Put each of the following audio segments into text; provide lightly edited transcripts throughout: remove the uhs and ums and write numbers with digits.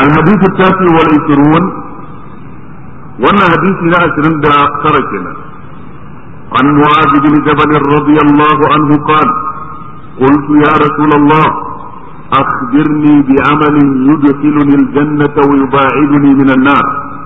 الحديث التاسع والعشرون وانا حديثي لا 29 كنا عن معاذ بن جبل رضي الله عنه قال قلت يا رسول الله أخبرني بعمل يدخلني الجنة ويباعدني من النار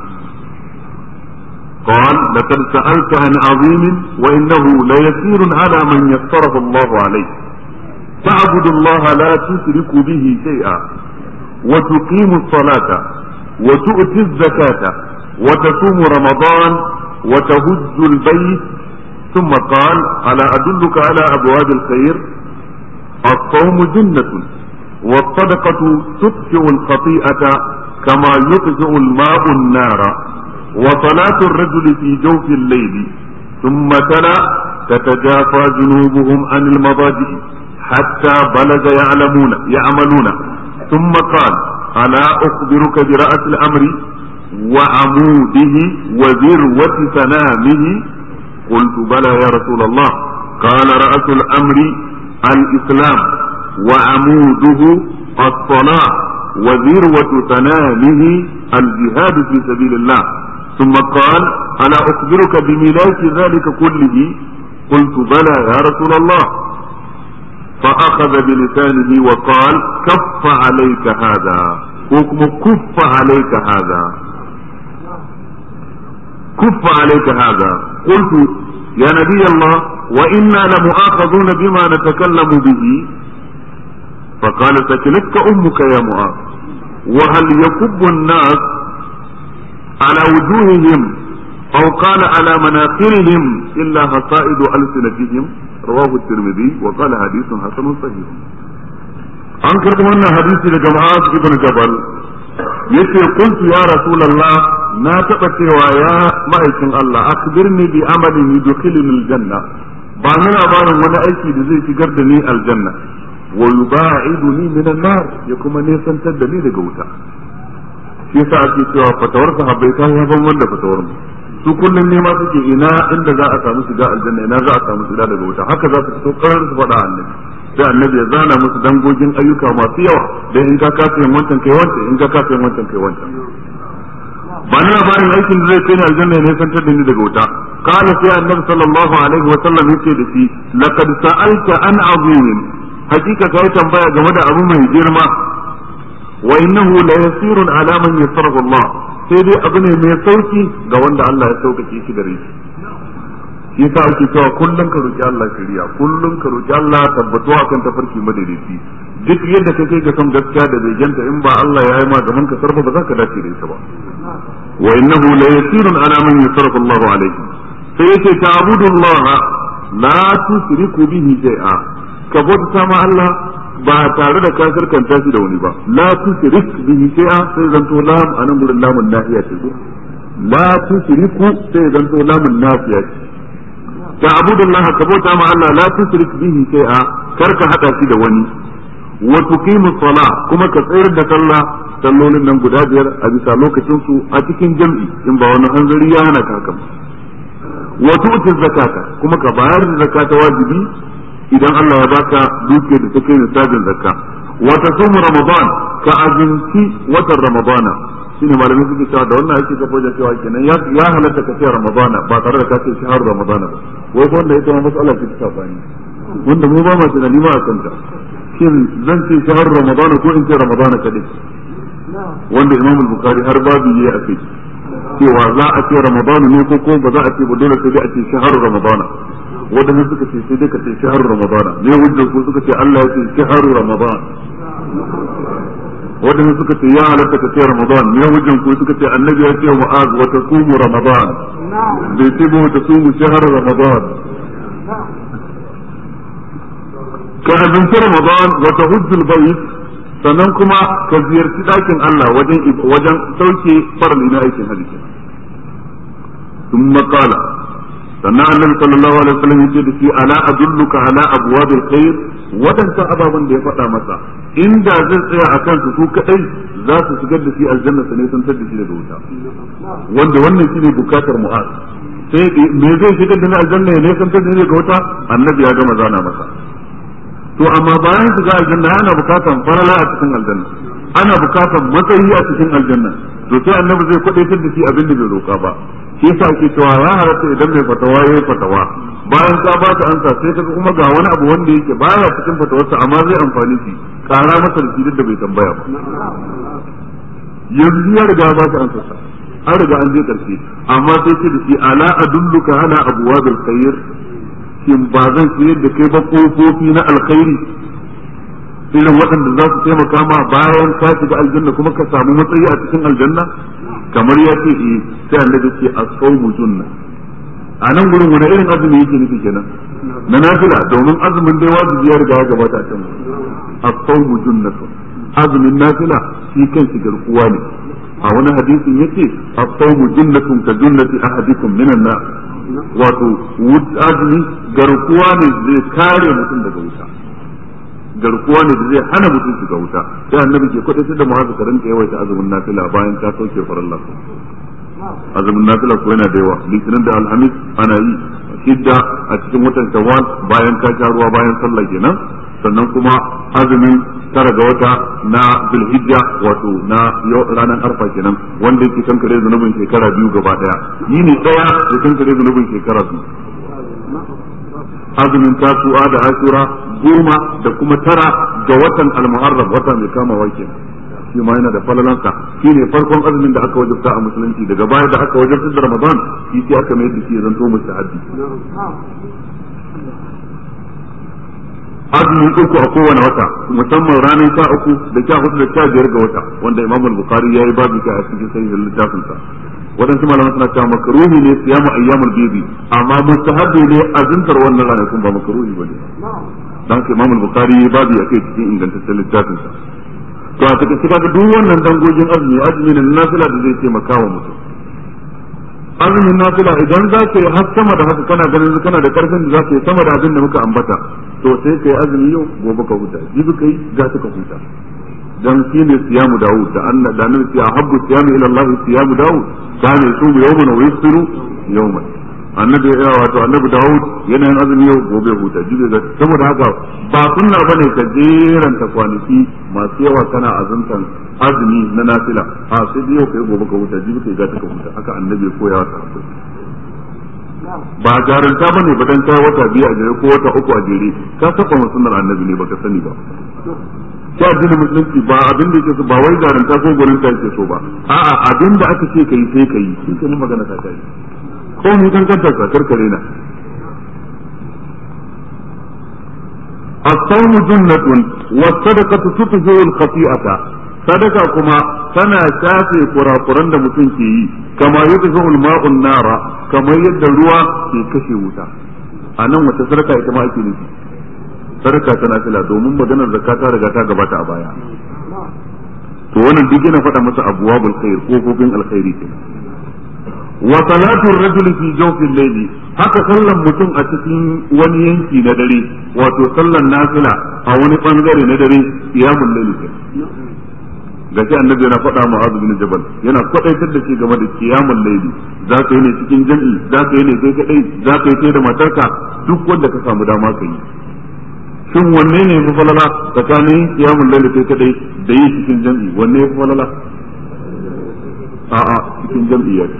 قال لقد سألت عن عظيم وإنه ليسير على من يسره الله عليه تعبد الله لا تشرك به شيئا وتقيم الصلاة وتؤتي الزكاة وتصوم رمضان وتهج البيت ثم قال ألا أدلك على أبواب الخير الصوم جنة والصدقة تطفئ الخطيئة كما يطفئ الماء النار وصلاة الرجل في جوف الليل ثم تلا تتجافى جنوبهم عن المضاجع حتى بلغ يعملون ثم قال ألا أخبرك برأس الأمر وعموده وذروة سنامه قلت بلى يا رسول الله قال رأس الأمر الإسلام وعموده الصلاة وذروة سنامه الجهاد في سبيل الله ثم قال ألا أخبرك بملاك ذلك كله قلت بلى يا رسول الله فأخذ بلسانه وقال كف عليك هذا حكم كف عليك هذا كف عليك هذا قلت يا نبي الله وإنا لمؤاخذون بما نتكلم به فقال ثكلتك أمك يا معاذ وهل يكب الناس على وجوههم أو قال على مناخرهم إلا حصائد ألسنتهم رواه الترمذي وقال حديث حسن صحيح. أنكر من حديث لجماعة ابن جبل yace qultu ya rasulullah na taba cewa ya ma'aikin Allah akhbirni bi amalin yudkhiluni aljanna ba ni labarin wani aiki da zai shigar da ni aljanna wa yubaiduni min an-nar ya kuma nesantar da ni daga wuta shi yasa ake cewa fatawar sahabbai ta yi ban wanda fatawar mu su kullun ne ma suke ina inda za a samu shiga aljanna ina za a samu shiga daga wuta haka za su fito karar su faɗa annabi sai annabi ya zana musu dangogin ayyuka masu yawa da in ka kasa yin wancan kai wancan in ka kasa yin wancan kai wancan ba ni labarin aikin da zai kai ni aljanna ne santar da ni daga wuta kana sai annabi sallallahu alaihi wa sallam yace da shi laqad sa'alta an azimin hakika kai tambaya game da abu mai girma wa innahu la yasirun ala man yasarahu Allah sai dai abu ne mai sauki ga wanda Allah ya sauƙaƙe shi gare shi yasa ake cewa kullum ka roki Allah shari'a kullum ka roki Allah tabbatuwa kan tafarki madaidaici duk yadda ka kai ga son gaskiya da begenta in ba Allah ya yi ma gaban ka sarfa ba za ka dace da ita ba wa innahu la yasirun ala man yasrafu Allah alayhi sai yace ta'budullaha la tusriku bihi shay'a ka bauta ma Allah ba tare da ka shirkanta shi da wani ba la tusrik bihi shay'a sai zanto lam anan gurin lamun nahiya ce la tusriku sai zanto lamun nafiya ce تعبد الله كبوتا مع الله لا تشرك به شيئا كرك حتى في دواني وتقيم الصلاة كما كثير دكالله sallolin nan guda biyar a bisa lokacin su a cikin jam'i in ba wani hanzari ya hana ka kan wa tu'ti zakata kuma ka bayar da zakata wajibi idan Allah ya baka dukiyar da take nisabin zakka wa tasumu ramadan ka azumci watan ramadana shine malamin suke cewa da wannan ake kafa da cewa kenan ya halatta ka ce ramadana ba tare da ka ce shahar ramadana ba wai wanda ita ma mas'ala ce ta bani wanda mu ba ma tunani ma a kanta shin zan ce shahar ramadana ko in ce ramadana kadai wanda Imam al-Bukhari har babu yayi a kai cewa za a ce ramadana ne ko ba za a ce ba dole sai a ce shahar ramadana wadanda suka ce sai dai ka ce shahar ramadana ne wanda ko suka ce Allah ya ce shahar ramadana wadanda suka ce ya halatta ka ce ramadan ne wajen ko suka ce annabi ya ce mu'az wa tasumu ramadan bai ce ba ta sumu shahar ramadan ka azumci ramadan wa tahujjul bayt sannan kuma ka ziyarci dakin Allah wajen sauke farli na aikin hajji thumma qala sannan annabi sallallahu alaihi wasallam yace da shi ala adulluka ala abwabil khair wadanta ababan da ya faɗa masa inda zai tsaya a kansu su kadai za su shigar da shi aljanna ne sun tar da shi daga wuta wanda wannan shine bukatar mu'az sai me zai shigar da ni aljanna ne sun tar da ni daga wuta annabi ya gama zana masa to amma bayan shiga aljanna ana bukatan farala a cikin aljanna, ana bukatan matsayi a cikin aljanna, to sai annabi zai kwadaitar da shi abin da bai roka ba. shi yasa ake cewa ya halatta idan mai fatawa yayi fatawa bayan ka ba ta ansa sai kaga kuma ga wani abu wanda yake baya cikin fatawarsa amma zai amfani shi, kara masa da shi da bai tambaya ba. yanzu ya riga ba ta ansa an riga an je karshe, amma sai ce da shi ala adulluka ala abwabil khair, shin ba zan shirye da kai ba kofofi na alkhairi irin waɗanda za su taimaka ma bayan ka shiga aljanna kuma ka samu matsayi a cikin aljanna? kamar ya ce sai annabi ce as-sawmu junna. a nan gurin wani irin azumi yake nufi kenan? na nafila, domin azumin dai wajibi ya riga ya gabata a can. as-sawmu junnatun, azumin nafila shi kanshi garkuwa ne. a wani hadisin yace as-sawmu junnatun ka junnati ahadikum minan nar, wato azumi garkuwa ne zai kare mutum daga wuta, garkuwa ne da zai hana mutum shiga wuta. sai annabi ke kwadai da muhazu ka rinka yawaita azumin nafila bayan ka sauke farilla. azumin nafila ko yana da yawa, litinin da alhamis ana yi, shidda a cikin watan shawwal bayan ka sha ruwa bayan sallah kenan, sannan kuma azumin tara ga wata na zulhijja wato na ranar arfa kenan, wanda yake kankare zunubin shekara biyu gaba daya, yini daya ya kankare zunubin shekara biyu. azumin tasu'a da ashura 10 da kuma 9 ga watan al-muharram, wata mai kamawa kenan, shi ma yana da falalansa. shi ne farkon azumin da aka wajabta a musulunci, daga baya da aka wajabta da ramadan shi sai aka mai da shi zanto mustahabbi. azumin 3 a kowane wata, musamman ranar 13 da 14 da 15 ga wata, wanda imam al-bukhari yayi babu ta a cikin sahihin littafinsa. waɗansu malaman suna cewa makaruhi ne siyamu ayyamul bibi, amma mustahabbi ne azuntar wannan ranakun, ba makaruhi bane. dan sai imam al-bukhari babu ya kai cikin ingantaccen littafin sa. to a cikin kaga duk wannan dangogin azumi ne nafila da zai taimaka wa mutum. azumin nafila idan za ka yi har sama da haka kana ganin kana da karfin da za ka yi sama da abin da muka ambata, to sai ka yi azumi yau gobe ka huta, jibi ka yi za ka huta. dan shi ne siyamu Dawud da annabi ya habbu siyamu ila Allah siyamu Dawud kana yusumu yawman wa yusiru yawman. annabi Dawud yana yin azumi yau gobe huta jibi ga, saboda haka ba sunna bane ka jeranta kwanaki masu yawa kana azumtan azumi na nafila, a sai dai yau kai gobe ka huta jibi kai ga ta huta, haka annabi ya koya wa sahabbai. ba jaranta bane ba dan kai wata 2 a jere ko wata 3 a jere ka saba sunnar annabi ne baka sani ba. sai addinin musulunci ba abin da yake so, ba wai jaranta ko gurin ta yake so ba, a'a abin da aka ce kai sai kai, shi ke magana ta kai ko mu kan kanta ka karkare na. as-sawmu junnatun was-sadaqatu tutfi'u al-khati'ata, sadaka kuma tana shafe kurakuran da mutum ke yi, kama yutfi'u al-ma'u an-nara, kamar yadda ruwa ke kashe wuta. anan wata sadaka ita ma ake nufi, sadaka tana fila, domin maganar zakka ta riga ta gabata a baya. to wannan duk yana faɗa masa abwabul khair, kofofin alkhairi kenan. wa salatu ar-rajuli fi jawfil layli, haka sallan mutum a cikin wani yanki na dare, wato sallan nafila a wani bangare na dare, qiyamul layli kenan. gashi annabi yana faɗa Mu'adh bin Jabal, yana kwadaitar da shi game da qiyamul layli. za ka yi ne cikin jami'i, za ka yi ne kai kadai, za ka yi da matarka, duk wanda ka samu dama ka yi. shin wanne ne fi falala tsakanin qiyamul layli kai kadai da yi cikin jami'i? wanne ya fi falala? a'a, cikin jami'i ya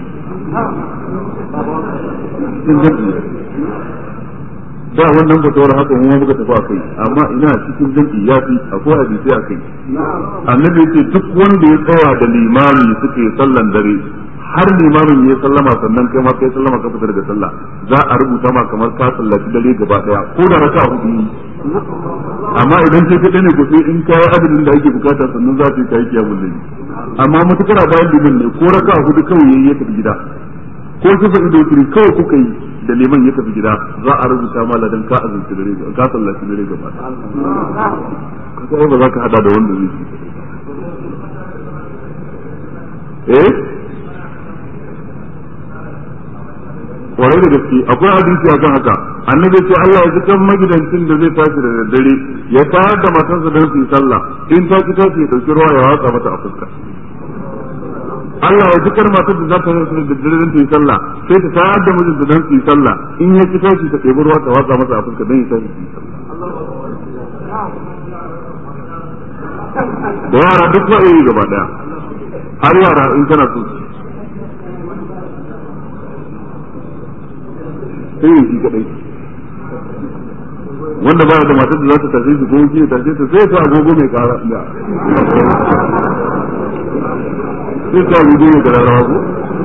cikin jami'i da wannan fatawar haka mu muka tafi a kai, amma ina cikin jami'i ya fi, akwai hadisi a kai. annabi yace duk wanda ya tsaya da limami suke sallan dare har limamin ya sallama sannan kai ma kai sallama ka fita daga sallah, za a rubuta ma kamar ka sallaci dare gaba daya ko da raka 4. amma idan kai kadai ne ko sai in kai adadin da ake bukata sannan za ka yi kiyamul layli. amma mutukar bayan liman ne ko raka 4 kawai yayi ya tafi gida, ko kifa ido kiri kawai kuka yi da liman ya tafi gida, za a rubuta ma ladan ka azumci dare, ka sallaci dare gaba daya. kaga ba za ka hada da wanda zai kwarai da gaske. akwai hadisi akan haka, annabi ce Allah ya zikan magidancin da zai tashi da daddare ya tayar da matarsa don su yi sallah, in ta ki tashi ya dauki ruwa ya watsa mata a fuska. Allah ya zikar matar da za ta tashi da daddare don su yi sallah, sai ta tayar da mijinta don su yi sallah, in ya ki tashi ta ɗebi ruwa ta watsa masa a fuska don ya tashi su yi sallah. da yara duk ba yi gaba daya har yara in kana so sai yi shi kadai wanda baya da matar da za ta tafi su ko shi ta tafi sai ta agogo mai kara da sai ta agogo mai kara ko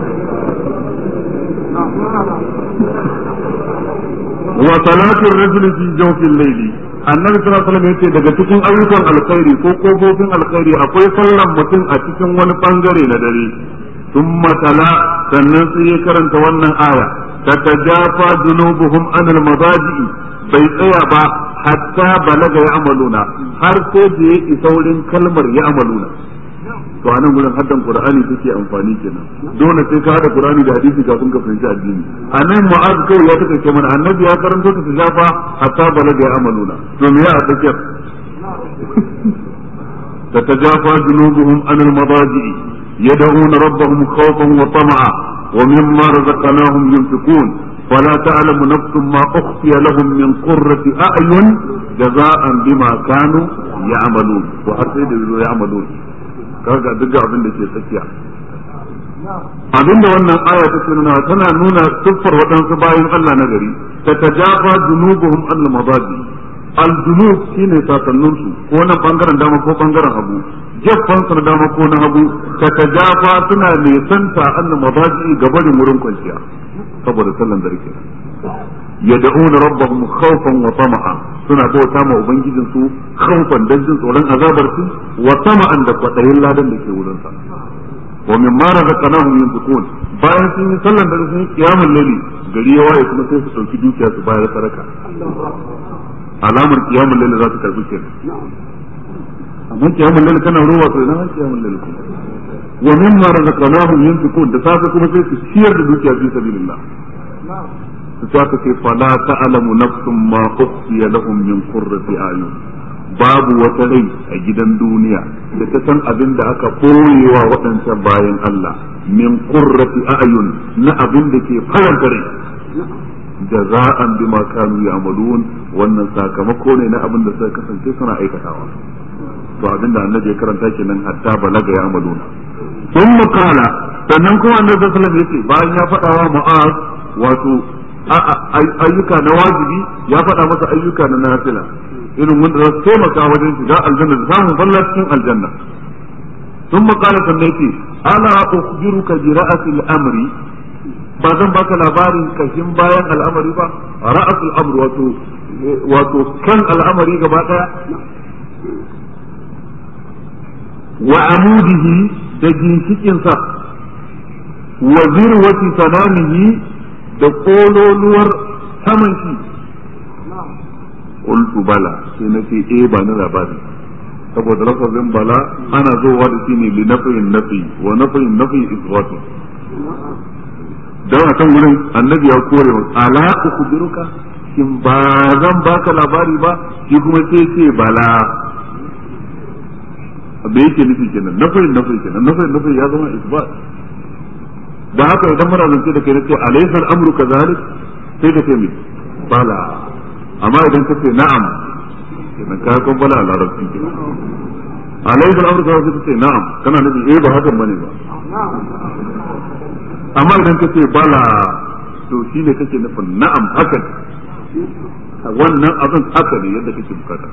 wa salatu ar-rajuli fi jawfi al-layli annabi sallallahu alaihi wasallam yace daga cikin ayyukan alkhairi ko kofofin alkhairi akwai sallan mutum a cikin wani bangare na dare thumma tala sannan sai ya karanta wannan aya tatajafa junubuhum anil madaji bai tsaya ba hatta balaga ya amaluna har sai da ya isa wurin kalmar ya amaluna to anan gurin haddan qur'ani take amfani kenan dole sai ka hada qur'ani da hadisi kafin ka fahimci addini anan mu'az kawai ya take mana annabi ya karanto ta tijafa hatta balaga ya amaluna to me ya take tatajafa junubuhum anil madaji yad'una rabbahum khawfan wa tama'a wa mimma razaqnahum yunfiqun فلا تعلم نفس ما أخفي لهم من قرة أعين جزاء بما كانوا يعملون وحسيد يعملون kaga duk abin da ke tsakiya abinda wannan aya ta nuna tana nuna siffar waɗansu bayan Allah na gari ta tajafa junubuhum al-madaji al-junub shine sasannin su ko na bangaren dama ko bangaren hagu jaffan su na dama ko na hagu ta tajafa suna nesanta al-madaji gabanin wurin kwanciya saboda sallan dare kenan yad'una rabbahum khawfan wa tama'a suna bauta ma ubangijin su khawfan dan jin tsoron azabar su wa tama'an da kwadayin ladan da ke wurin sa wa mimma razaqnahum yunfiqun bayan sun yi sallan dare sun yi qiyamul layli gari ya waye kuma sai su dauki dukiya su bayar sadaka alamar qiyamul layli za ta karbi kenan amma qiyamul layli kana ruwa to ina qiyamul layli wa mimma razaqnahum yunfiqun da safe kuma sai su ciyar da dukiya fi sabilillah su ta ce fala ta'lamu nafsun ma ukhfiya lahum min qurrati ayun babu wata rai a gidan duniya da ta san abin da aka koyewa waɗancan bayan Allah min qurrati ayun na abin da ke faranta rai jaza'an bima kanu ya'malun wannan sakamako ne na abin da suka kasance suna aikatawa to abinda annabi ya karanta kenan hatta balaga ya'maluna ثم قال sannan kuma annabi sallallahu alaihi wasallam yace bayan ya faɗa wa Mu'az wato ayyuka na wajibi ya faɗa masa ayyuka na nafila irin wanda za su taimaka wajen shiga aljanna da samun falla cikin aljanna ثم قال sannan yace ala ukhbiruka bi ra'sil amri ba zan baka labarin kashin bayan al'amari ba ra'sul amr wato kan al'amari gaba daya wa amudihi da ginshikinsa wa zirwati sanamihi da kololuwar saman shi qultu bala sai nace ba na labari saboda lafazin bala ana zowa da shi ne li nafiyin nafi wa nafiyin nafi iswatu dan akan wurin annabi ya kore wa ala ukhbiruka shin ba zan baka labari ba shi kuma sai ce bala da yake nufi kenan nafi ya zama isbat da haka idan muna zance da kai nace alaysa al-amru kadhalik sai ka ce mi bala amma idan ka ce na'am kenan ka kon bala a larabci kenan alaysa al-amru kadhalik sai ka ce na'am kana nufi ba hakan bane ba amma idan ka ce bala to shine kake nufin na'am haka wannan abin haka ne yadda kake bukata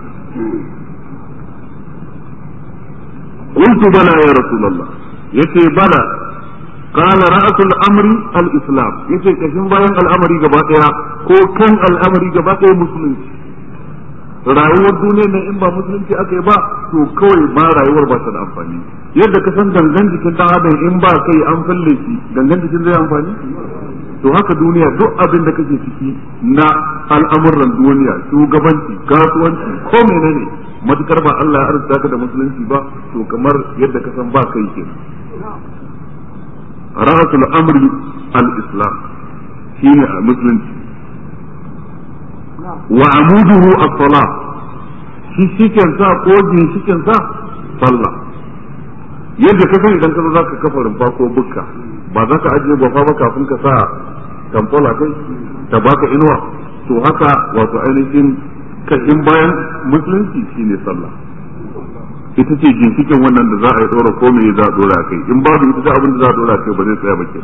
قلت بلى يا رسول الله يتي بلى قال رأس الأمر الإسلام يتي كشن باين الأمر جباتها كو كان الأمر جباتها مسلم rayuwar duniya nan in ba musulunci aka yi ba to kawai ma rayuwar ba ta da amfani yadda ka san gangan jikin dan adam in ba kai an falle shi gangan jikin zai amfani to haka duniya duk abin da kake ciki na al'amuran duniya shugabanci kasuwanci ko menene matukar ba Allah ya arzuta ka da musulunci ba to kamar yadda ka san ba kai ke ra'asul amri al-islam shine musulunci wa amuduhu as-salah shi shiken sa ko ginshiken sa sallah yadda ka san idan ka zo zaka kafa rumfa ko bukka ba za ka ajiye gwafa ba kafin ka sa tamfola kai ta baka inuwa to haka wato ainihin kashin bayan musulunci shine sallah ita ce ginshikin wannan da za a yi dora ko me za a dora kai, in babu ita da abin da za a dora kai ba zai tsaya ba ke.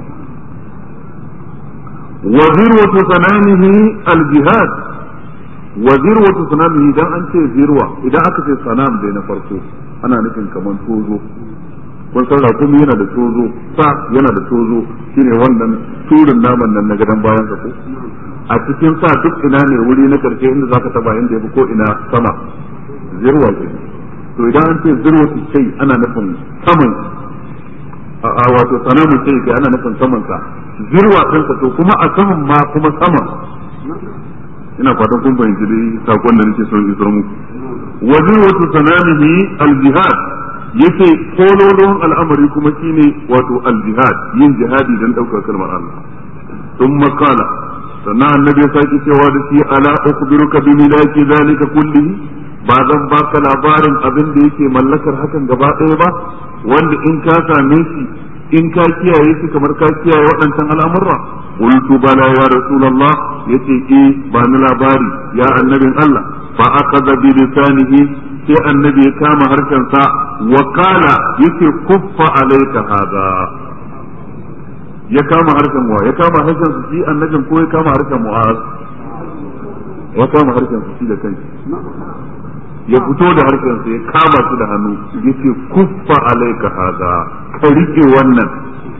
wa zirwatu sanamihi al-jihad, wa zirwatu sanamihi dan an ce zirwa, idan aka ce sanam dai na farko ana nufin kaman tozo. kun san rakumi yana da tozo, sa yana da tozo, shine wannan turin naman nan na gadan bayan sa ko a cikin sa duk ina ne wuri na karshe inda zaka taba inda yafi ko ina sama, zirwa ce. to idan an ce zirwatu sai ana nufin saman a wato sanamu sai kai ana nufin saman sa, zirwa din sa to kuma a saman ma kuma saman. ina fatan kun fahimci dai sakon da nake son isar muku. wa zirwatu sanamihi al-jihad, yace kololon al'amari kuma shine wato al-jihad, yin jihadi dan daukar kalmar Allah. thumma qala, sannan annabi ya sake cewa da shi ala ukhbiruka bi milaki zalika kullihi, ba zan baka labarin abin da yake mallakar hakan gaba ɗaya ba, wanda in ka same shi in ka kiyaye shi kamar ka kiyaye waɗancan al'amurra. qultu bala ya rasulullah, yace ba ni labari ya annabin Allah. fa akhadha bi lisanihi, sai annabi ya kama harshensa wa qala, yace kuffa alayka hada. ya kama harshen wa, ya kama harshen su shi annabin ko ya kama harshen Mu'az? ya kama harshen su shi da kanshi, ya fito da harshen sa ya kama su da hannu, yace kuffa alayka hada, ka rike wannan,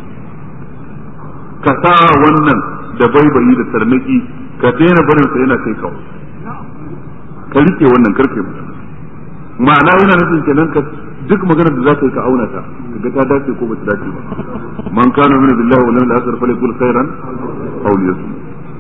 ka sa wannan da baibayi da tarnaki, ka daina barin sa yana kai kawo, ka rike wannan karfe mu. ma'ana yana nufin kenan ka duk maganar da zaka yi ka auna ta kaga ta dace ko bata dace ba. man kana min billahi wal yawmil akhir falyakul khairan aw liyasmut.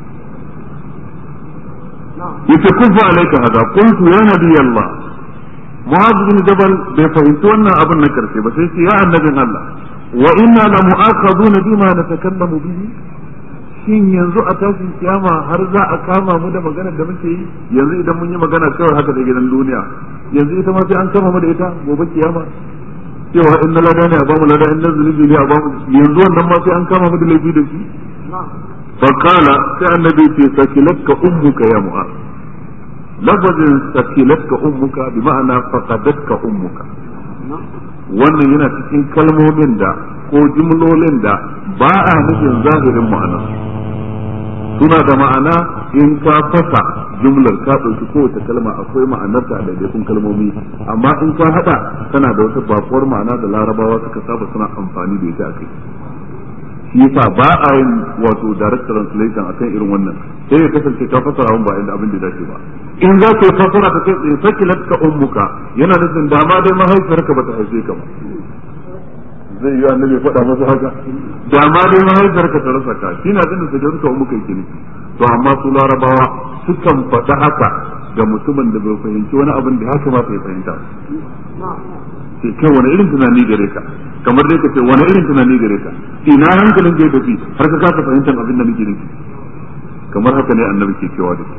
yace kufa alayka hada. qultu ya nabiy Allah, Mu'adh bin Jabal bai fahimci wannan abin na karshe ba, sai ce ya annabin Allah, wa inna la mu'akhaduna bima natakallamu bihi, shin yanzu a tashin kiyama har za a kama mu da maganar da muke yi? yanzu idan mun yi magana kawai haka da gidan duniya, yanzu ita ma sai an kama mu da ita gobe kiyama, cewa in na lada ne a bamu lada, in na zunubi ne a bamu, yanzu wannan ma sai an kama mu da laifi da shi. fa qala, sai annabi ce sakilatka ummuka ya Mu'adh. lafazin sakilatka ummuka bi ma'ana faqadatka ummuka, wannan yana cikin kalmomin da ko jumlolin da ba a nufin zahirin ma'anar, suna da ma'ana in ka fasa jumlar ka ɗauki kowace kalma akwai ma'anarta a daidaikun kalmomi, amma in ka haɗa tana da wata bakuwar ma'ana da larabawa suka saba suna amfani da ita a kai. shi yasa ba a yin wato direct translation akan irin wannan, sai ya kasance ka fasara ba inda abin da dace ba. in za ka fasara ka kai sakilatka ummuka, yana nufin dama dai mahaifiyarka bata haife ka ba. zai yi annabi ya faɗa masa haka, dama dai mahaifiyarka ta rasa ka, shi na ganin sakilatka ummuka yake ne. to amma su larabawa sukan faɗa haka ga mutumin da bai fahimci wani abin da ya kamata ya fahimta. sai kai wani irin tunani gare ka, kamar dai ka ce wani irin tunani gare ka, ina hankalin da ya tafi har ka kasa fahimtar abin da muke nufi. kamar haka ne annabi ke cewa da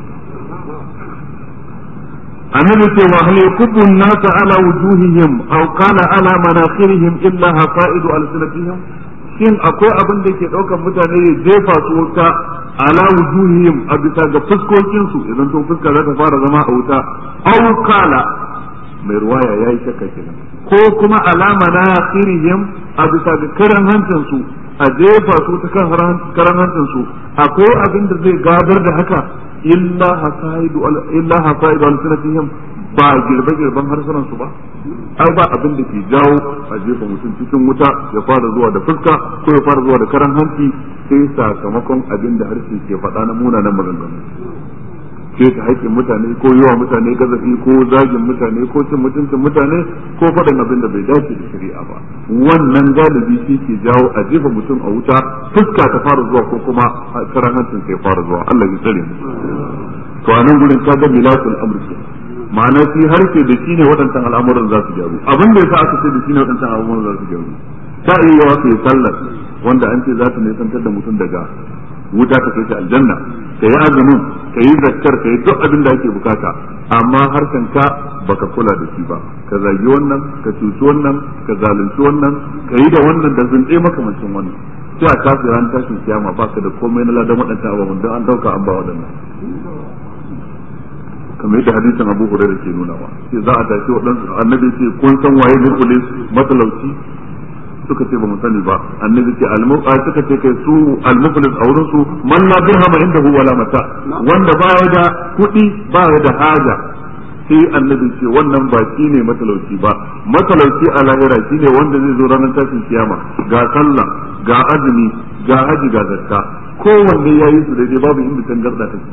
annabi ce wa hal yakubbu an-nas ala wujuhihim aw qala ala manakhirihim illa haqa'idu alsinatihim, shin akwai abin da ke daukar mutane ya jefa su wuta ala wujuhihim a bisa ga fuskokin su, idan to fuska za ta fara zama a wuta, aw qala, mai ruwaya yayi shakka kenan, ko kuma alama na akhirihim a bisa ga karan hancin su a jefa su ta kan karan hancin su, akwai abin da zai gadar da haka illa hasaidu alsinatihim, ba girbe-girben harsunan su ba. ai ba abin da ke jawo a jefa mutum cikin wuta ya fara zuwa da fuska ko ya fara zuwa da karan hanci sai sakamakon abin da harshe ke faɗa na munanan maganganu, ce ta haƙƙin mutane ko yawa mutane gazafi ko zagin mutane ko cin mutuncin mutane ko faɗin abin da bai dace da shari'a ba. wannan galibi shi ke jawo a jefa mutum a wuta, fuska ta fara zuwa ko kuma karan hancin sai fara zuwa. Allah ya tsare mu. to a nan gurin ka ga milatul amri, ma'ana shi harshe da shi ne waɗancan al'amuran za su gyaru. abin da yasa aka ce da shi ne waɗancan al'amuran za su gyaru, ta iya yawa kai sallar wanda an ce za ta nisantar da mutum daga wuta ta kai shi aljanna, ka yi azumin, ka yi zakkar, ka yi duk abin da ake bukata, amma harshen ka baka kula da shi ba, ka zagi wannan, ka cuci wannan, ka zalunci wannan, ka yi da wannan da zunɗe makamancin wannan, sai a tafi ran tashin kiyama baka da komai na ladan waɗancan abubuwan don an dauka an ba waɗannan. kamar yadda hadisin Abu Hurairah ke nuna wa sai za a tashi waɗansu annabi ce kun san waye muflis matalauci suka ce ba mu sani ba annabi ce suka ce kai su al-muflis a wurin su man la dirhama indahu wala mata wanda baya da kuɗi baya da haja sai annabi ce wannan ba shi ne matalauci ba matalauci a lahira shi ne wanda zai zo ranar tashin kiyama ga sallah ga azumi ga haji ga zakka kowanne ya yi su daidai babu inda tangarda take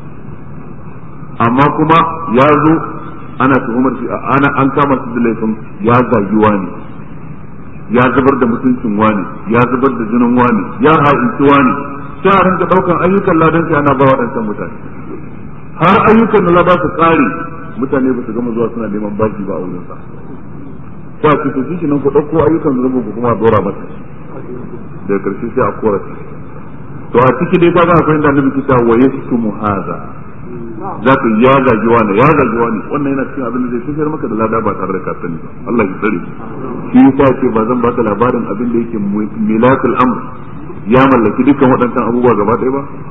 amma kuma ya zo ana tuhumar shi an kama su da laifin ya zagi wani ya zubar da mutuncin wani ya zubar da jinin wani ya ha'inci wani sai a rinka daukan ayyukan ladan shi ana ba waɗancan mutane har ayyukan da ba su tsari mutane ba su gama zuwa suna neman baki ba a wurin sa ko a cikin shi nan ku dauko ayyukan da ku kuma dora mata daga karshe sai a kora to a ciki dai kaga akwai inda annabi kita wa yaskumu hadha zaka ya zagi wani wannan yana cikin abin da zai shigar maka da lada ba tare da ka sani ba Allah ya tsare shi yasa ce ba zan baka labarin abin da yake milakul amr ya mallaki dukkan waɗannan abubuwa gaba ɗaya ba